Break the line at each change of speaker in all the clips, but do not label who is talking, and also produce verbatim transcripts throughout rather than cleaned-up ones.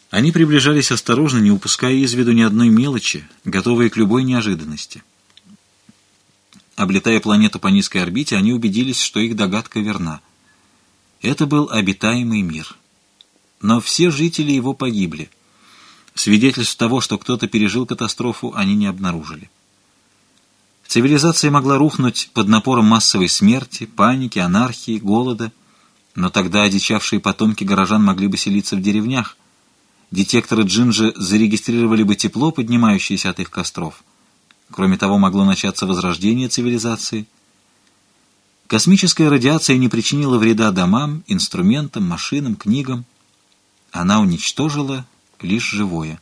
Они приближались осторожно, не упуская из виду ни одной мелочи, готовые к любой неожиданности. Облетая планету по низкой орбите, они убедились, что их догадка верна. Это был обитаемый мир. Но все жители его погибли. Свидетельств того, что кто-то пережил катастрофу, они не обнаружили. Цивилизация могла рухнуть под напором массовой смерти, паники, анархии, голода, но тогда одичавшие потомки горожан могли бы селиться в деревнях. Детекторы Джинджи зарегистрировали бы тепло, поднимающееся от их костров. Кроме того, могло начаться возрождение цивилизации. Космическая радиация не причинила вреда домам, инструментам, машинам, книгам. Она уничтожила лишь живое.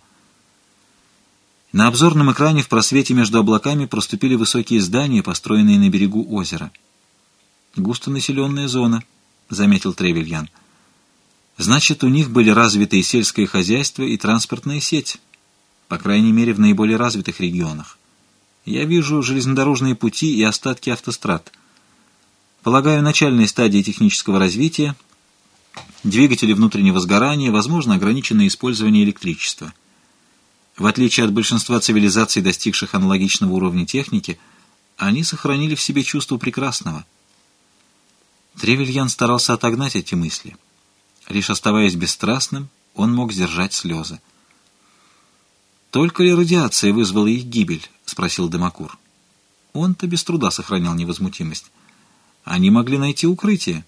На обзорном экране в просвете между облаками проступили высокие здания, построенные на берегу озера. «Густонаселенная зона», — заметил Тревельян. «Значит, у них были развитые сельское хозяйство и транспортная сеть, по крайней мере, в наиболее развитых регионах. Я вижу железнодорожные пути и остатки автострад. Полагаю, начальные стадии технического развития, двигатели внутреннего сгорания, возможно, ограниченное использование электричества. В отличие от большинства цивилизаций, достигших аналогичного уровня техники, они сохранили в себе чувство прекрасного». Тревельян старался отогнать эти мысли. Лишь оставаясь бесстрастным, он мог сдержать слезы. «Только ли радиация вызвала их гибель?» — спросил Демакур. Он-то без труда сохранял невозмутимость. «Они могли найти укрытие.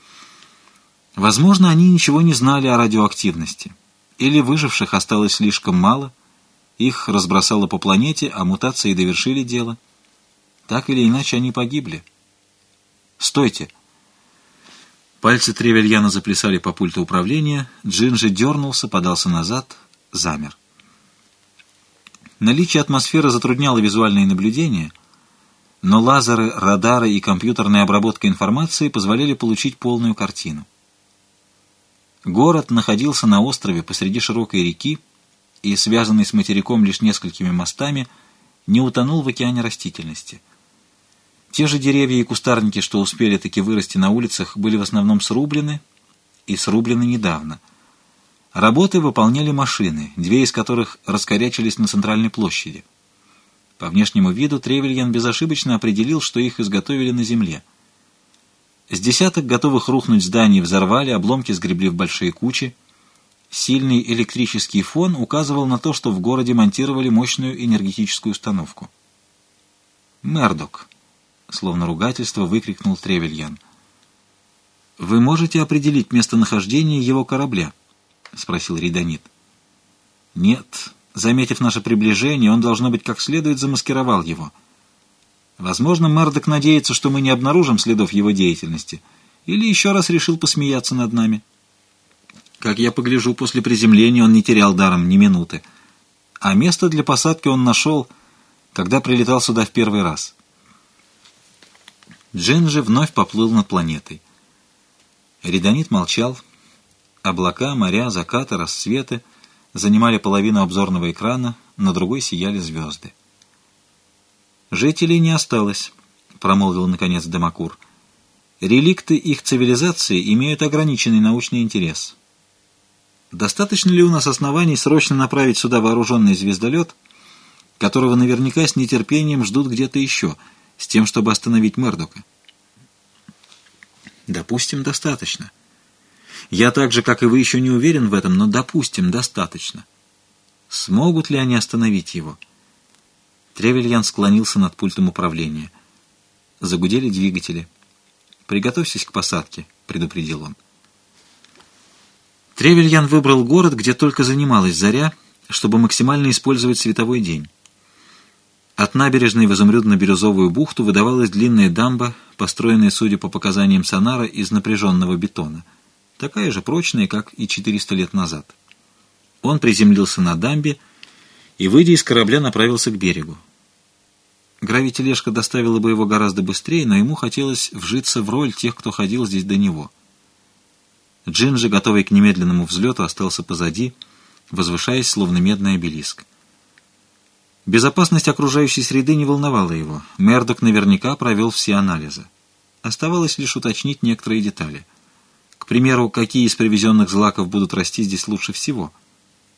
Возможно, они ничего не знали о радиоактивности. Или выживших осталось слишком мало, их разбросало по планете, а мутации довершили дело. Так или иначе, они погибли. Стойте!» Пальцы Тревельяна заплясали по пульту управления, Джинджи дернулся, подался назад, замер. Наличие атмосферы затрудняло визуальные наблюдения, но лазеры, радары и компьютерная обработка информации позволяли получить полную картину. Город находился на острове посреди широкой реки и, связанный с материком лишь несколькими мостами, не утонул в океане растительности. Те же деревья и кустарники, что успели таки вырасти на улицах, были в основном срублены, и срублены недавно. Работы выполняли машины, две из которых раскорячились на центральной площади. По внешнему виду Тревельян безошибочно определил, что их изготовили на земле. С десяток готовых рухнуть зданий взорвали, обломки сгребли в большие кучи. Сильный электрический фон указывал на то, что в городе монтировали мощную энергетическую установку. «Мердок!» — словно ругательство выкрикнул Тревельян. «Вы можете определить местонахождение его корабля?» — спросил Ридонит. «Нет. Заметив наше приближение, он, должно быть, как следует замаскировал его. Возможно, Мердок надеется, что мы не обнаружим следов его деятельности, или еще раз решил посмеяться над нами. Как я погляжу, после приземления он не терял даром ни минуты. А место для посадки он нашел, когда прилетал сюда в первый раз». Джинджи вновь поплыл над планетой. Ридонит молчал. Облака, моря, закаты, рассветы занимали половину обзорного экрана, на другой сияли звезды. «Жителей не осталось», — промолвил наконец Демакур. «Реликты их цивилизации имеют ограниченный научный интерес. Достаточно ли у нас оснований срочно направить сюда вооруженный звездолет, которого наверняка с нетерпением ждут где-то еще, с тем, чтобы остановить Мердока?» «Допустим, достаточно. Я так же, как и вы, еще не уверен в этом, но, допустим, достаточно. Смогут ли они остановить его?» Тревельян склонился над пультом управления. Загудели двигатели. «Приготовьтесь к посадке», — предупредил он. Тревельян выбрал город, где только занималась заря, чтобы максимально использовать световой день. От набережной в изумрудно-бирюзовую бухту выдавалась длинная дамба, построенная, судя по показаниям сонара, из напряженного бетона, такая же прочная, как и четыреста лет назад. Он приземлился на дамбе и, выйдя из корабля, направился к берегу. Гравитележка доставила бы его гораздо быстрее, но ему хотелось вжиться в роль тех, кто ходил здесь до него. Джинджи, готовый к немедленному взлету, остался позади, возвышаясь, словно медный обелиск. Безопасность окружающей среды не волновала его. Мердок наверняка провел все анализы. Оставалось лишь уточнить некоторые детали. К примеру, какие из привезенных злаков будут расти здесь лучше всего.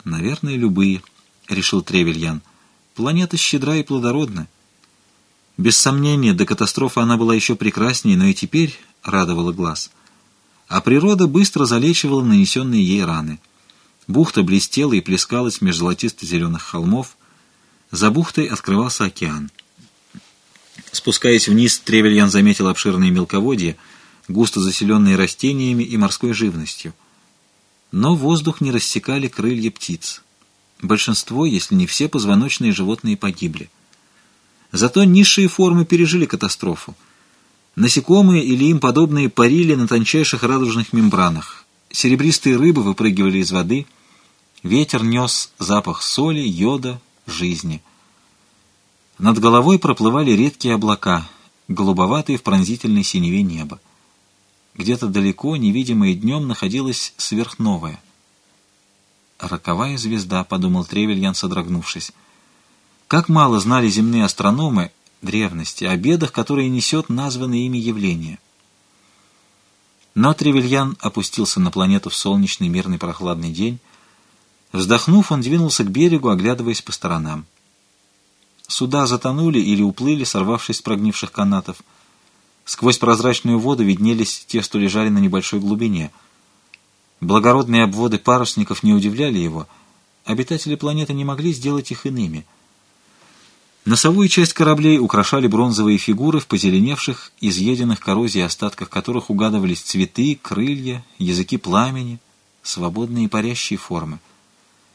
Наверное, любые, — решил Тревельян. Планета щедра и плодородна. Без сомнения, до катастрофы она была еще прекраснее, но и теперь радовала глаз. А природа быстро залечивала нанесенные ей раны. Бухта блестела и плескалась меж золотисто-зеленых холмов. За бухтой открывался океан. Спускаясь вниз, Тревельян заметил обширные мелководья, густо заселенные растениями и морской живностью. Но воздух не рассекали крылья птиц. Большинство, если не все позвоночные животные погибли. Зато низшие формы пережили катастрофу. Насекомые или им подобные парили на тончайших радужных мембранах. Серебристые рыбы выпрыгивали из воды. Ветер нес запах соли, йода, жизни. Над головой проплывали редкие облака, голубоватые в пронзительной синеве неба. Где-то далеко, невидимое днем, находилась сверхновая. «Роковая звезда», — подумал Тревельян, содрогнувшись. Как мало знали земные астрономы древности о бедах, которые несет названное ими явление. Но Тревельян опустился на планету в солнечный, мирный, прохладный день. Вздохнув, он двинулся к берегу, оглядываясь по сторонам. Суда затонули или уплыли, сорвавшись с прогнивших канатов. Сквозь прозрачную воду виднелись те, что лежали на небольшой глубине. Благородные обводы парусников не удивляли его. Обитатели планеты не могли сделать их иными. Носовую часть кораблей украшали бронзовые фигуры в позеленевших, изъеденных коррозией остатках которых угадывались цветы, крылья, языки пламени, свободные парящие формы.